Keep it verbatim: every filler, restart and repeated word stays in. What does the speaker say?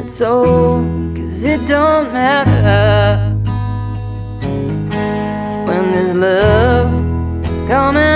it's old, cause it don't matter when there's love coming